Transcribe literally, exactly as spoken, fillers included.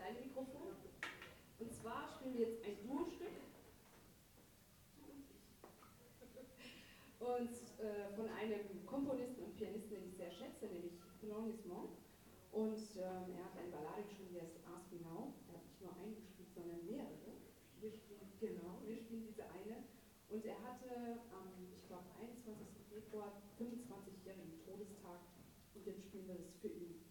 eine Mikrofon. Und zwar spielen wir jetzt ein Duo-Stück. Und äh, von einem Komponisten und Pianisten, den ich sehr schätze, nämlich Thelonious Monk. Und ähm, er hat eine Ballade geschrieben, die heißt Ask Me Now. Er hat nicht nur eine gespielt, sondern mehrere. Wir spielen, genau, wir spielen diese eine. Und er hatte am, ich glaube, einundzwanzigsten Februar fünfundzwanzigjährigen Todestag. Und jetzt spielen wir das für ihn.